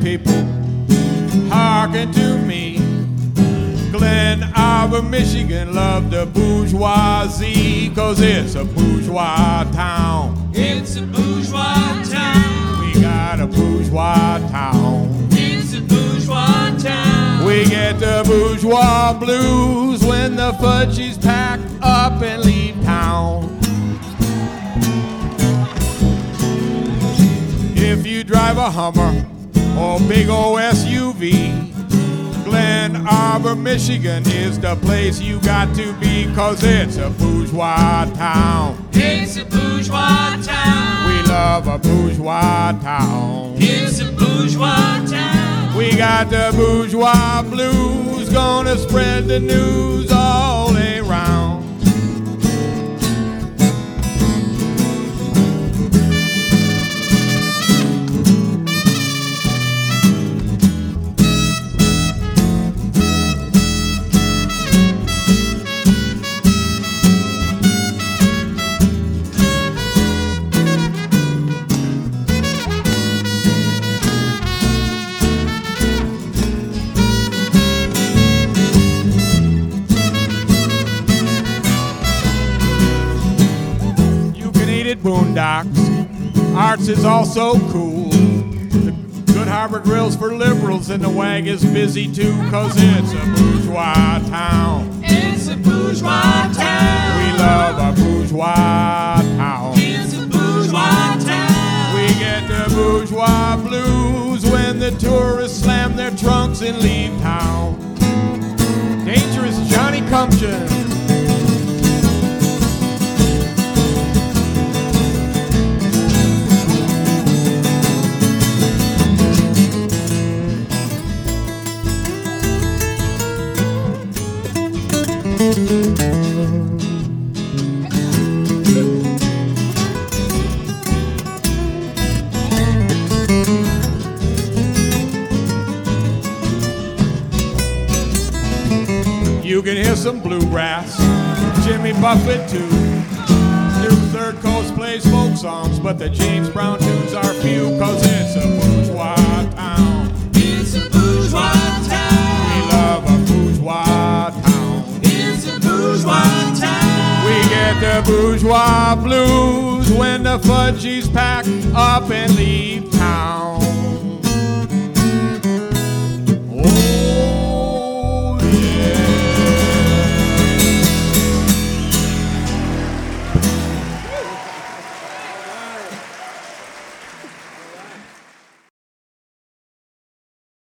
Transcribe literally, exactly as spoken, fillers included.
people, hearken to me. Glen Arbor, Michigan, love the bourgeoisie, 'cause it's a bourgeois town. It's a bourgeois town. We got a bourgeois town. It's a bourgeois town. We get the bourgeois blues when the fudgies pack up and leave town. If you drive a Hummer or big old S U V, Glen Arbor, Michigan is the place you got to be, 'cause it's a bourgeois town. It's a bourgeois town. We love a bourgeois town. It's a bourgeois town. We got the bourgeois blues, gonna spread the news all around. Boondocks, arts is also cool. The Good Harbor Grill's for liberals and the wag is busy too, 'cause it's a bourgeois town. It's a bourgeois town. We love a bourgeois town. It's a bourgeois town. We get the bourgeois blues when the tourists slam their trunks and leave town. Dangerous Johnny Cumption. You can hear some bluegrass, Jimmy Buffett too. New Third Coast plays folk songs, but the James Brown tunes are few, 'cause it's a bourgeois town. It's a bourgeois town. We love a bourgeois town. It's a bourgeois town. We get the bourgeois blues when the fudgies pack up and leave town.